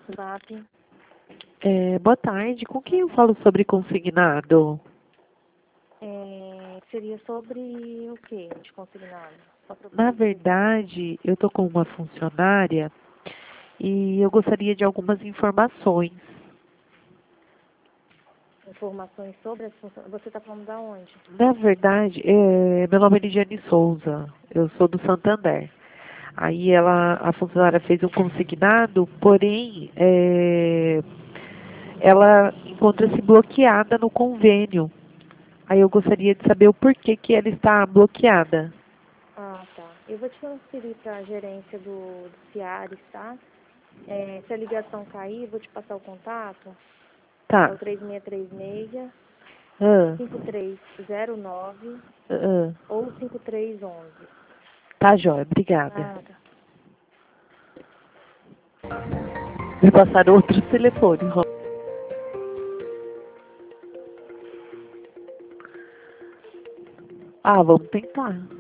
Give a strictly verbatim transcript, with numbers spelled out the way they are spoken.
Zap. É, boa tarde. Com quem eu falo sobre consignado? É, seria sobre o que de consignado? Só pra Na poder ver. verdade, eu estou com uma funcionária e eu gostaria de algumas informações. Informações sobre as funções. Você está falando da onde? Na verdade, é, meu nome é Lidiane Souza. Eu sou do Santander. Aí ela, a funcionária fez um consignado, porém, é, ela encontra-se bloqueada no convênio. Aí eu gostaria de saber o porquê que ela está bloqueada. Ah, tá. Eu vou te transferir para a gerência do, do Ciares, tá? É, se a ligação cair, eu vou te passar o contato. É Tá. o três seis três seis, Ah, cinco três zero nove ah, ou cinco três onze. tá, jóia. Obrigada. Ah, tá. Me passaram outro telefone, Ro- Ah, vamos tentar.